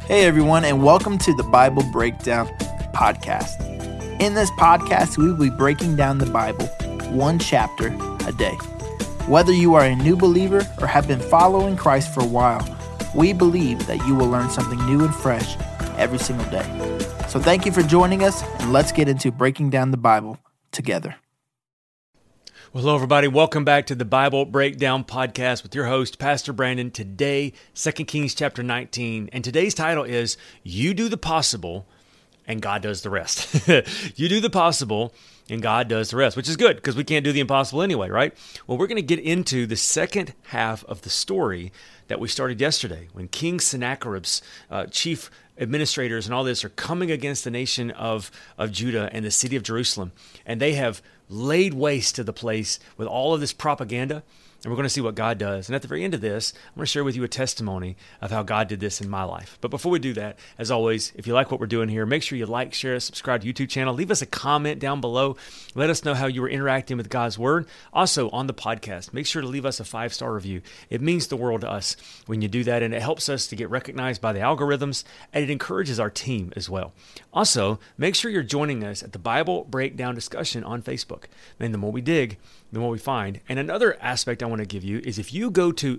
Hey everyone, and welcome to the Bible Breakdown Podcast. In this podcast, we will be breaking down the Bible one chapter a day. Whether you are a new believer or have been following Christ for a while, we believe that you will learn something new and fresh every single day. So thank you for joining us, and let's get into breaking down the Bible together. Well, hello, everybody. Welcome back to the Bible Breakdown Podcast with your host, Pastor Brandon. Today, 2 Kings chapter 19, and today's title is, You Do the Possible, and God Does the Rest. You do the possible, and God does the rest, which is good, because we can't do the impossible anyway, right? Well, we're going to get into the second half of the story that we started yesterday, when King Sennacherib's chief administrators and all this are coming against the nation of Judah and the city of Jerusalem, and they have laid waste to the place with all of this propaganda, and we're going to see what God does. And at the very end of this, I'm going to share with you a testimony of how God did this in my life. But before we do that, as always, if you like what we're doing here, make sure you like, share, subscribe to the YouTube channel. Leave us a comment down below. Let us know how you were interacting with God's Word. Also, on the podcast, make sure to leave us a 5-star review. It means the world to us when you do that, and it helps us to get recognized by the algorithms, and it encourages our team as well. Also, make sure you're joining us at the Bible Breakdown discussion on Facebook. And the more we dig, the more we find. And another aspect I want to give you is if you go to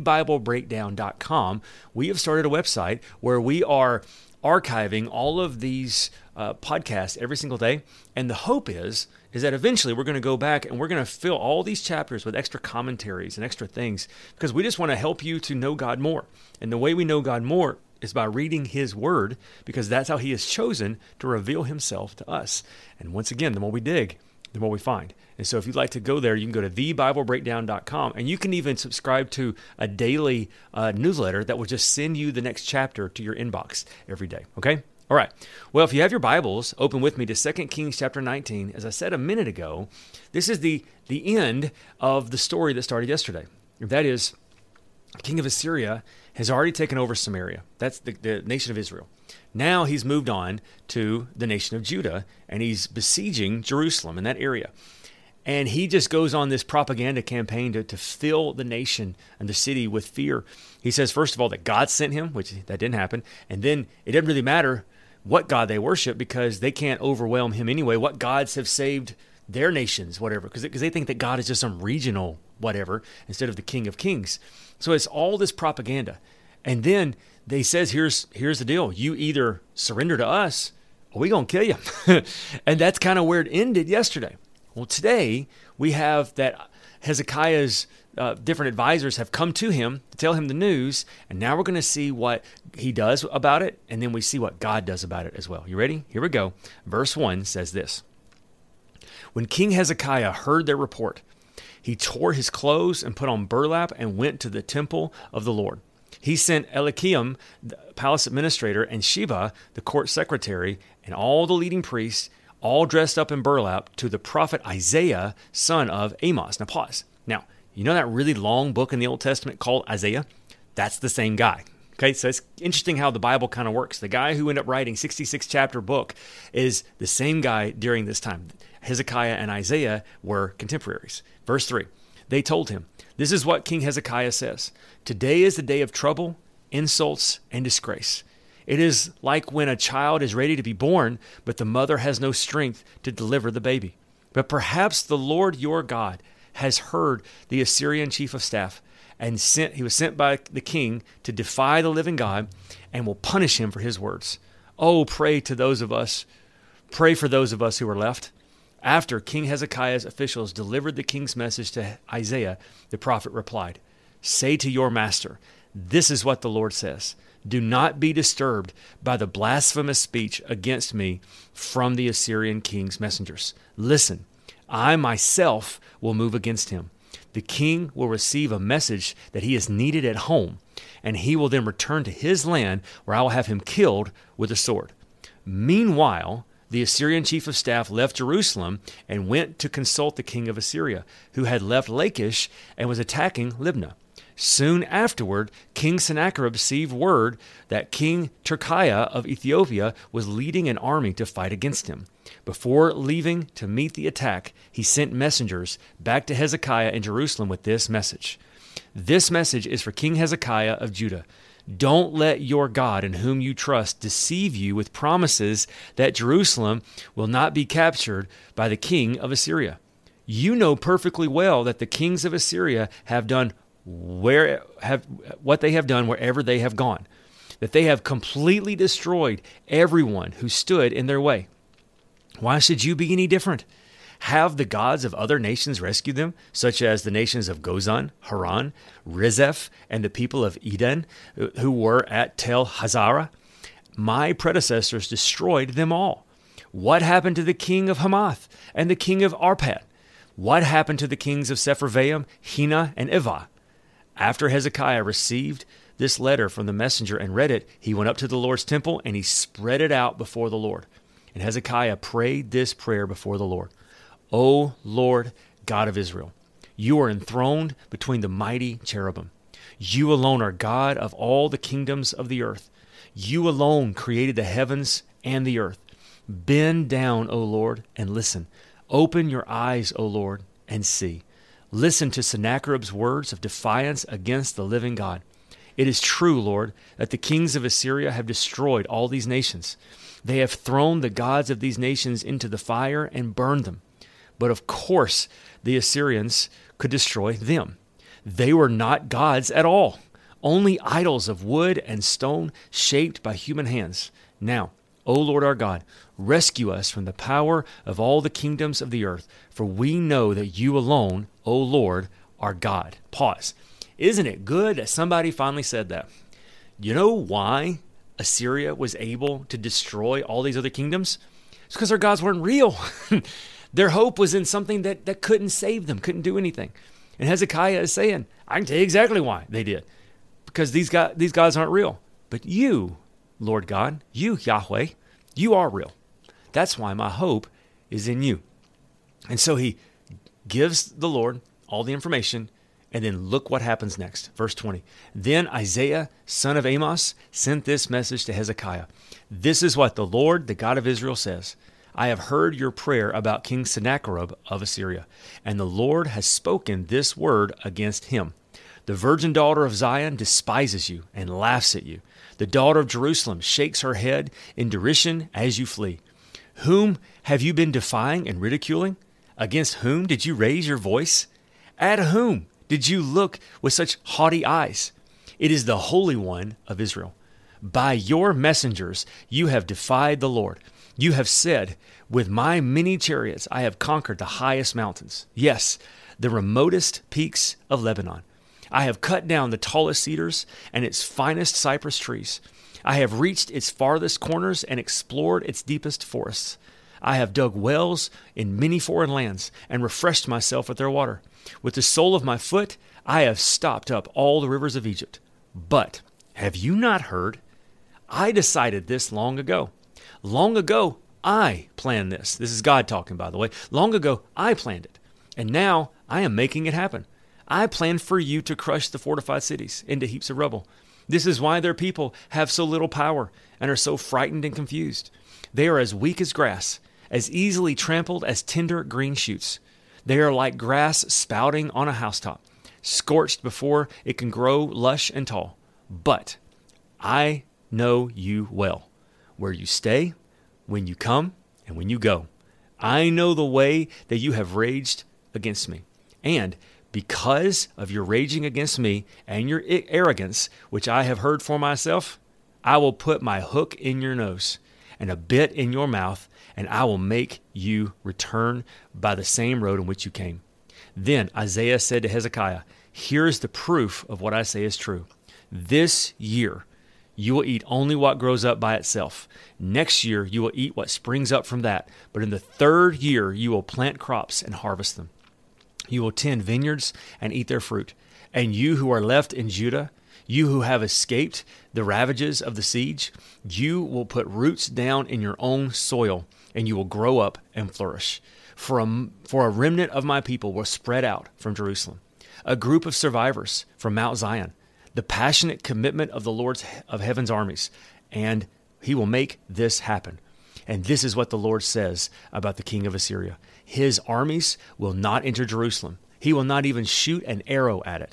thebiblebreakdown.com, we have started a website where we are archiving all of these podcasts every single day. And the hope is that eventually we're going to go back and we're going to fill all these chapters with extra commentaries and extra things, because we just want to help you to know God more. And the way we know God more is by reading His Word, because that's how He has chosen to reveal Himself to us. And once again, the more we dig, the more we find. And so if you'd like to go there, you can go to thebiblebreakdown.com, and you can even subscribe to a daily newsletter that will just send you the next chapter to your inbox every day, okay? All right. Well, if you have your Bibles, open with me to 2 Kings chapter 19. As I said a minute ago, this is the end of the story that started yesterday. That is, the king of Assyria has already taken over Samaria. That's the nation of Israel. Now he's moved on to the nation of Judah, and he's besieging Jerusalem in that area. And he just goes on this propaganda campaign to fill the nation and the city with fear. He says, first of all, that God sent him, which that didn't happen. And then it doesn't really matter what God they worship, because they can't overwhelm him anyway. What gods have saved their nations, whatever, because they think that God is just some regional whatever instead of the King of Kings. So it's all this propaganda. And then they says, here's the deal. You either surrender to us or we're going to kill you. And that's kind of where it ended yesterday. Well, today we have that Hezekiah's different advisors have come to him to tell him the news. And now we're going to see what he does about it. And then we see what God does about it as well. You ready? Here we go. Verse 1 says this. When King Hezekiah heard their report, he tore his clothes and put on burlap and went to the temple of the Lord. He sent Eliakim, the palace administrator, and Sheba, the court secretary, and all the leading priests, all dressed up in burlap, to the prophet Isaiah, son of Amos. Now pause. Now, you know that really long book in the Old Testament called Isaiah? That's the same guy. Okay, so it's interesting how the Bible kind of works. The guy who ended up writing 66-chapter book is the same guy during this time. Hezekiah and Isaiah were contemporaries. Verse 3, they told him, this is what King Hezekiah says. Today is the day of trouble, insults, and disgrace. It is like when a child is ready to be born, but the mother has no strength to deliver the baby. But perhaps the Lord your God has heard the Assyrian chief of staff, and he was sent by the king to defy the living God, and will punish him for his words. Oh, pray for those of us who are left. After King Hezekiah's officials delivered the king's message to Isaiah, the prophet replied, say to your master, this is what the Lord says. Do not be disturbed by the blasphemous speech against me from the Assyrian king's messengers. Listen, I myself will move against him. The king will receive a message that he is needed at home, and he will then return to his land, where I will have him killed with a sword. Meanwhile, the Assyrian chief of staff left Jerusalem and went to consult the king of Assyria, who had left Lachish and was attacking Libnah. Soon afterward, King Sennacherib received word that King Tirkiah of Ethiopia was leading an army to fight against him. Before leaving to meet the attack, he sent messengers back to Hezekiah in Jerusalem with this message. This message is for King Hezekiah of Judah. Don't let your God in whom you trust deceive you with promises that Jerusalem will not be captured by the king of Assyria. You know perfectly well that the kings of Assyria have done what they have done wherever they have gone, that they have completely destroyed everyone who stood in their way. Why should you be any different? Have the gods of other nations rescued them, such as the nations of Gozan, Haran, Rizeph, and the people of Eden, who were at Tel Hazarah? My predecessors destroyed them all. What happened to the king of Hamath and the king of Arpad? What happened to the kings of Sepharvaim, Hena, and Ivah? After Hezekiah received this letter from the messenger and read it, he went up to the Lord's temple and he spread it out before the Lord. And Hezekiah prayed this prayer before the Lord. O Lord, God of Israel, you are enthroned between the mighty cherubim. You alone are God of all the kingdoms of the earth. You alone created the heavens and the earth. Bend down, O Lord, and listen. Open your eyes, O Lord, and see. Listen to Sennacherib's words of defiance against the living God. It is true, Lord, that the kings of Assyria have destroyed all these nations. They have thrown the gods of these nations into the fire and burned them. But of course, the Assyrians could destroy them. They were not gods at all, only idols of wood and stone shaped by human hands. Now, O Lord our God, rescue us from the power of all the kingdoms of the earth, for we know that you alone, O Lord, are God. Pause. Isn't it good that somebody finally said that? You know why Assyria was able to destroy all these other kingdoms? It's because their gods weren't real. Their hope was in something that couldn't save them, couldn't do anything. And Hezekiah is saying, I can tell you exactly why they did. Because these gods aren't real. But you, Lord God, you, Yahweh, you are real. That's why my hope is in you. And so he gives the Lord all the information, and then look what happens next. Verse 20. Then Isaiah, son of Amos, sent this message to Hezekiah. This is what the Lord, the God of Israel, says. I have heard your prayer about King Sennacherib of Assyria, and the Lord has spoken this word against him. The virgin daughter of Zion despises you and laughs at you. The daughter of Jerusalem shakes her head in derision as you flee. Whom have you been defying and ridiculing? Against whom did you raise your voice? At whom did you look with such haughty eyes? It is the Holy One of Israel. By your messengers you have defied the Lord. You have said, with my many chariots I have conquered the highest mountains. Yes, the remotest peaks of Lebanon. I have cut down the tallest cedars and its finest cypress trees. I have reached its farthest corners and explored its deepest forests. I have dug wells in many foreign lands and refreshed myself with their water. With the sole of my foot, I have stopped up all the rivers of Egypt. But have you not heard? I decided this long ago. Long ago, I planned this. This is God talking, by the way. Long ago, I planned it. And now I am making it happen. I planned for you to crush the fortified cities into heaps of rubble. This is why their people have so little power and are so frightened and confused. They are as weak as grass, as easily trampled as tender green shoots. They are like grass spouting on a housetop, scorched before it can grow lush and tall. But I know you well, where you stay, when you come, and when you go. I know the way that you have raged against me. And because of your raging against me and your arrogance, which I have heard for myself, I will put my hook in your nose and a bit in your mouth, and I will make you return by the same road in which you came. Then Isaiah said to Hezekiah, here is the proof of what I say is true. This year you will eat only what grows up by itself. Next year you will eat what springs up from that. But in the third year you will plant crops and harvest them. You will tend vineyards and eat their fruit. And you who are left in Judah, you who have escaped the ravages of the siege, you will put roots down in your own soil, and you will grow up and flourish. For a remnant of my people will spread out from Jerusalem, a group of survivors from Mount Zion, the passionate commitment of the Lord of heaven's armies, and he will make this happen. And this is what the Lord says about the king of Assyria. His armies will not enter Jerusalem. He will not even shoot an arrow at it.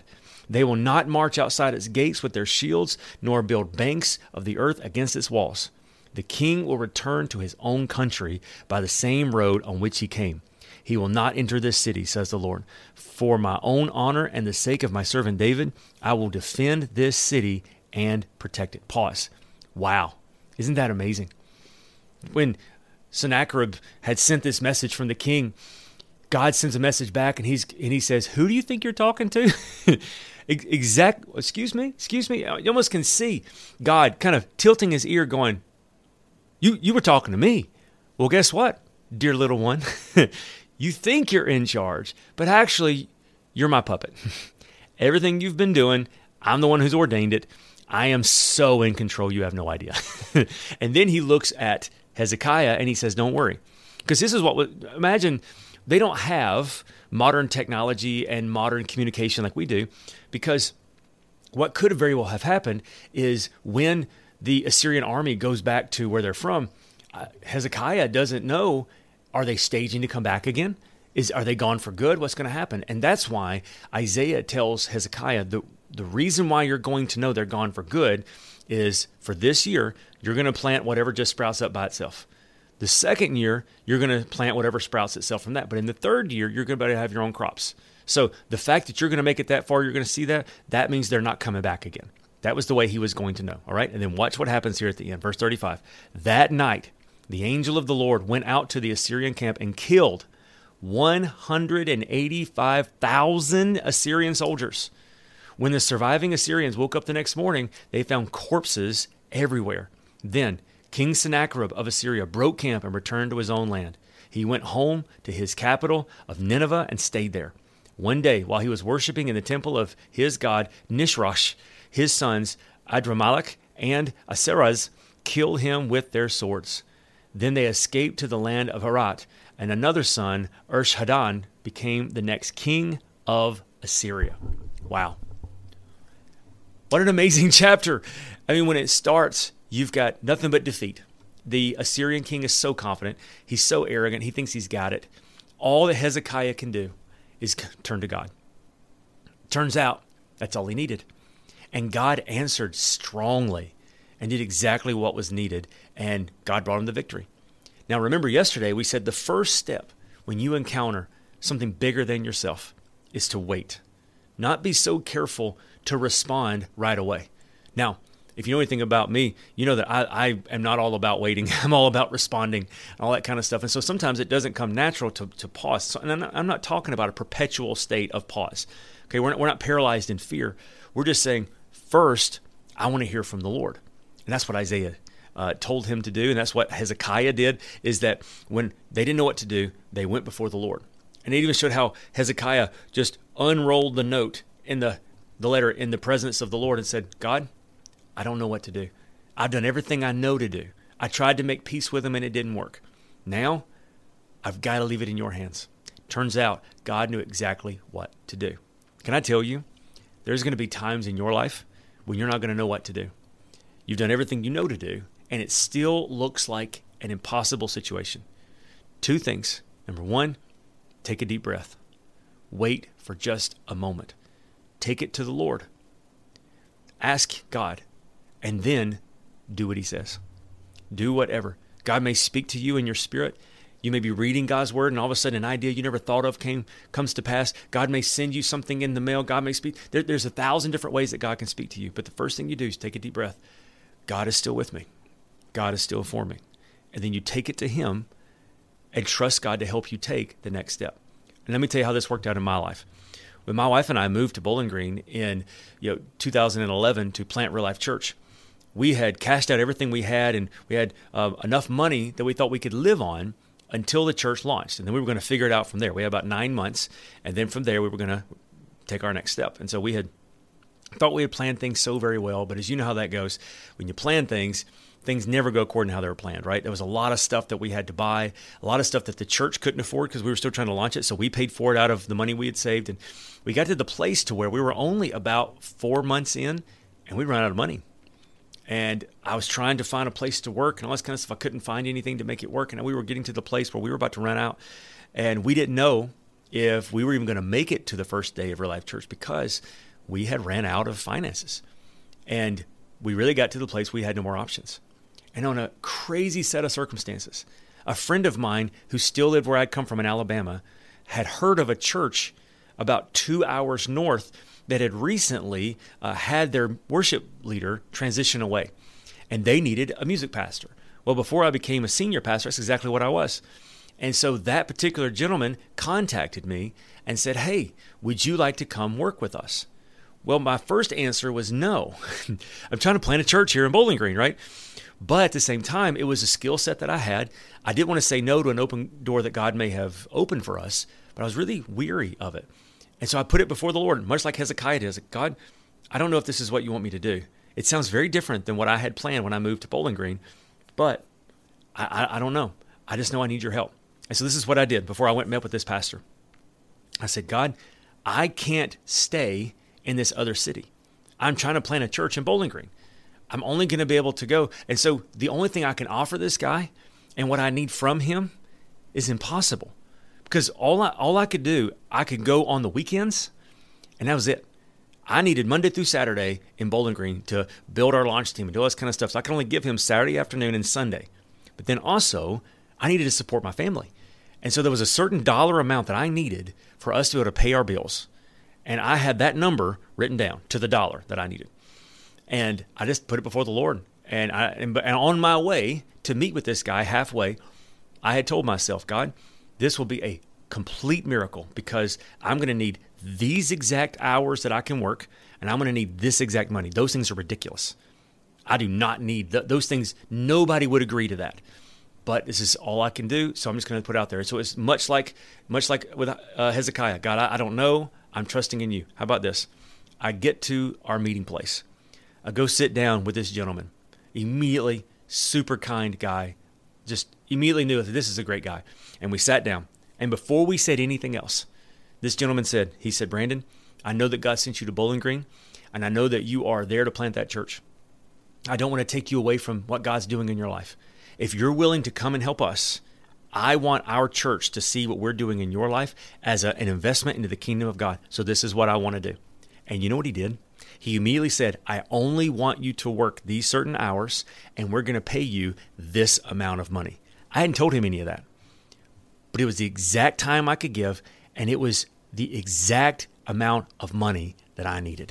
They will not march outside its gates with their shields, nor build banks of the earth against its walls. The king will return to his own country by the same road on which he came. He will not enter this city, says the Lord. For my own honor and the sake of my servant David, I will defend this city and protect it. Pause. Wow. Isn't that amazing? When Sennacherib had sent this message from the king, God sends a message back and he says, who do you think you're talking to? Excuse me. You almost can see God kind of tilting his ear going, you were talking to me. Well, guess what, dear little one? You think you're in charge, but actually you're my puppet. Everything you've been doing, I'm the one who's ordained it. I am so in control, you have no idea. And then he looks at Hezekiah and he says, don't worry. Because this is imagine they don't have modern technology and modern communication like we do, because what could very well have happened is when the Assyrian army goes back to where they're from, Hezekiah doesn't know, are they staging to come back again? Are they gone for good? What's going to happen? And that's why Isaiah tells Hezekiah, the reason why you're going to know they're gone for good is for this year, you're going to plant whatever just sprouts up by itself. The second year, you're going to plant whatever sprouts itself from that. But in the third year, you're going to be able to have your own crops. So the fact that you're going to make it that far, you're going to see that means they're not coming back again. That was the way he was going to know. All right. And then watch what happens here at the end. Verse 35. That night, the angel of the Lord went out to the Assyrian camp and killed 185,000 Assyrian soldiers. When the surviving Assyrians woke up the next morning, they found corpses everywhere. Then King Sennacherib of Assyria broke camp and returned to his own land. He went home to his capital of Nineveh and stayed there. One day, while he was worshiping in the temple of his god Nisroch, his sons Adramelech and Asaraz killed him with their swords. Then they escaped to the land of Herat, and another son, Esarhaddon, became the next king of Assyria. Wow. What an amazing chapter. I mean, when it starts, you've got nothing but defeat. The Assyrian king is so confident. He's so arrogant. He thinks he's got it. All that Hezekiah can do is turn to God. Turns out that's all he needed. And God answered strongly and did exactly what was needed. And God brought him the victory. Now, remember yesterday we said the first step when you encounter something bigger than yourself is to wait. Not be so careful to respond right away. Now, if you know anything about me, you know that I am not all about waiting. I'm all about responding and all that kind of stuff. And so sometimes it doesn't come natural to pause. So, and I'm not talking about a perpetual state of pause. Okay, we're not paralyzed in fear. We're just saying, first, I want to hear from the Lord. And that's what Isaiah told him to do. And that's what Hezekiah did, is that when they didn't know what to do, they went before the Lord. And it even showed how Hezekiah just unrolled the note in the letter in the presence of the Lord and said, God, I don't know what to do. I've done everything I know to do. I tried to make peace with him and it didn't work. Now, I've got to leave it in your hands. Turns out, God knew exactly what to do. Can I tell you, there's going to be times in your life when you're not going to know what to do. You've done everything you know to do, and it still looks like an impossible situation. Two things. Number one, take a deep breath. Wait for just a moment. Take it to the Lord. Ask God. And then do what he says. Do whatever. God may speak to you in your spirit. You may be reading God's word and all of a sudden an idea you never thought of comes to pass. God may send you something in the mail. God may speak. There's 1,000 different ways that God can speak to you. But the first thing you do is take a deep breath. God is still with me. God is still for me. And then you take it to him and trust God to help you take the next step. And let me tell you how this worked out in my life. When my wife and I moved to Bowling Green in 2011 to plant Real Life Church, we had cashed out everything we had, and we had enough money that we thought we could live on until the church launched. And then we were going to figure it out from there. We had about 9 months, and then from there we were going to take our next step. And so we had thought we had planned things so very well, but as you know how that goes, when you plan things never go according to how they were planned, right? There was a lot of stuff that we had to buy, a lot of stuff that the church couldn't afford because we were still trying to launch it, so we paid for it out of the money we had saved. And we got to the place to where we were only about 4 months in, and we ran out of money. And I was trying to find a place to work and all this kind of stuff. I couldn't find anything to make it work, and we were getting to the place where we were about to run out, and we didn't know if we were even going to make it to the first day of Real Life Church because we had ran out of finances. And we really got to the place we had no more options. And on a crazy set of circumstances, a friend of mine who still lived where I'd come from in Alabama had heard of a church about 2 hours north that had recently had their worship leader transition away. And they needed a music pastor. Well, before I became a senior pastor, that's exactly what I was. And so that particular gentleman contacted me and said, hey, would you like to come work with us? Well, my first answer was no. I'm trying to plant a church here in Bowling Green, right? But at the same time, it was a skill set that I had. I didn't want to say no to an open door that God may have opened for us, but I was really weary of it. And so I put it before the Lord, much like Hezekiah did. I said, God, I don't know if this is what you want me to do. It sounds very different than what I had planned when I moved to Bowling Green, but I don't know. I just know I need your help. And so this is what I did before I went and met with this pastor. I said, God, I can't stay in this other city. I'm trying to plant a church in Bowling Green. I'm only going to be able to go. And so the only thing I can offer this guy and what I need from him is impossible. Because all I could do, I could go on the weekends, and that was it. I needed Monday through Saturday in Bowling Green to build our launch team and do all this kind of stuff. So I could only give him Saturday afternoon and Sunday. But then also, I needed to support my family. And so there was a certain dollar amount that I needed for us to be able to pay our bills. And I had that number written down to the dollar that I needed. And I just put it before the Lord. And on my way to meet with this guy halfway, I had told myself, God, this will be a complete miracle because I'm going to need these exact hours that I can work, and I'm going to need this exact money. Those things are ridiculous. I do not need those things. Nobody would agree to that. But this is all I can do, so I'm just going to put it out there. So it's much like with Hezekiah. God, I don't know. I'm trusting in you. How about this? I get to our meeting place. I go sit down with this gentleman. Immediately, super kind guy. Just immediately knew that this is a great guy. And we sat down. And before we said anything else, this gentleman said, Brandon, I know that God sent you to Bowling Green, and I know that you are there to plant that church. I don't want to take you away from what God's doing in your life. If you're willing to come and help us, I want our church to see what we're doing in your life as an investment into the kingdom of God. So this is what I want to do. And you know what he did? He immediately said, I only want you to work these certain hours, and we're going to pay you this amount of money. I hadn't told him any of that. But it was the exact time I could give, and it was the exact amount of money that I needed.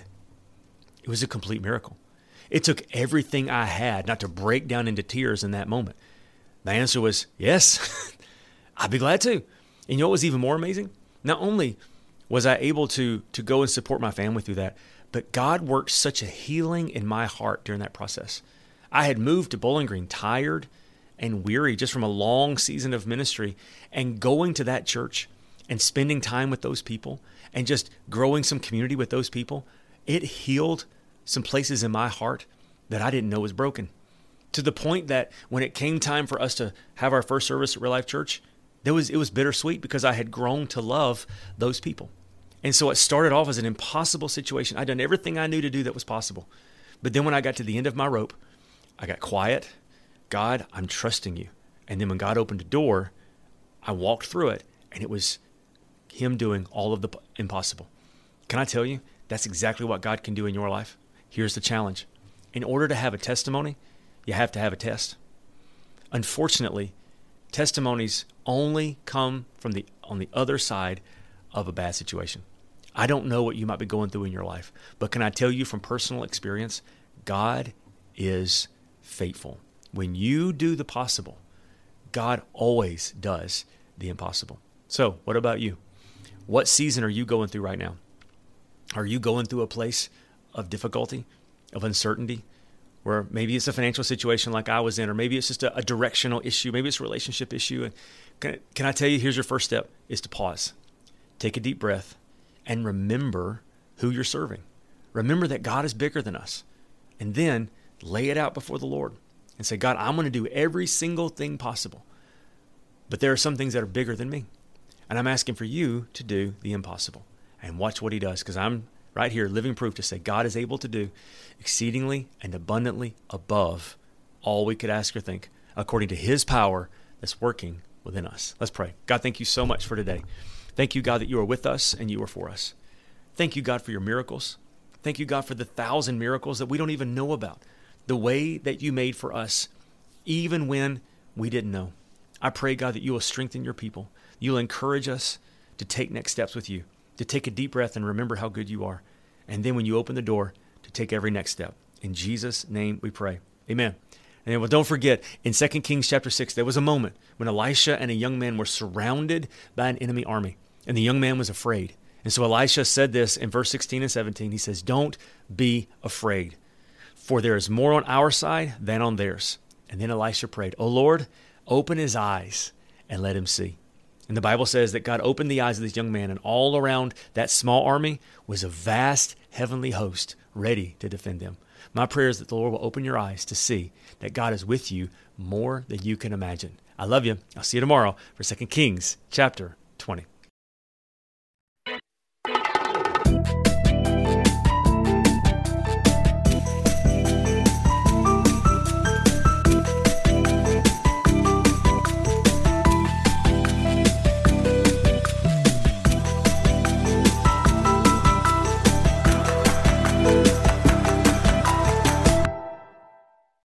It was a complete miracle. It took everything I had not to break down into tears in that moment. The answer was, yes, I'd be glad to. And you know what was even more amazing? Not only was I able to go and support my family through that, but God worked such a healing in my heart during that process. I had moved to Bowling Green tired and weary just from a long season of ministry, and going to that church and spending time with those people and just growing some community with those people, it healed some places in my heart that I didn't know was broken. To the point that when it came time for us to have our first service at Real Life Church, it was bittersweet because I had grown to love those people. And so it started off as an impossible situation. I'd done everything I knew to do that was possible. But then when I got to the end of my rope, I got quiet. God, I'm trusting you. And then when God opened a door, I walked through it, and it was him doing all of the impossible. Can I tell you, that's exactly what God can do in your life? Here's the challenge. In order to have a testimony, you have to have a test. Unfortunately, testimonies only come from on the other side of a bad situation. I don't know what you might be going through in your life, but can I tell you from personal experience, God is faithful. When you do the possible, God always does the impossible. So, what about you? What season are you going through right now? Are you going through a place of difficulty, of uncertainty, where maybe it's a financial situation like I was in, or maybe it's just a directional issue, maybe it's a relationship issue? And can I tell you, here's your first step, is to pause. Take a deep breath and remember who you're serving. Remember that God is bigger than us. And then lay it out before the Lord and say, God, I'm going to do every single thing possible. But there are some things that are bigger than me. And I'm asking for you to do the impossible. And watch what he does, because I'm right here, living proof to say God is able to do exceedingly and abundantly above all we could ask or think, according to his power that's working within us. Let's pray. God, thank you so much for today. Thank you, God, that you are with us and you are for us. Thank you, God, for your miracles. Thank you, God, for the 1,000 miracles that we don't even know about. The way that you made for us, even when we didn't know. I pray, God, that you will strengthen your people. You'll encourage us to take next steps with you, to take a deep breath and remember how good you are. And then when you open the door, to take every next step. In Jesus' name we pray. Amen. And well, don't forget, in 2 Kings chapter 6, there was a moment when Elisha and a young man were surrounded by an enemy army, and the young man was afraid. And so Elisha said this in verse 16 and 17. He says, don't be afraid, for there is more on our side than on theirs. And then Elisha prayed, O Lord, open his eyes and let him see. And the Bible says that God opened the eyes of this young man, and all around that small army was a vast heavenly host ready to defend them. My prayer is that the Lord will open your eyes to see that God is with you more than you can imagine. I love you. I'll see you tomorrow for 2 Kings chapter 20.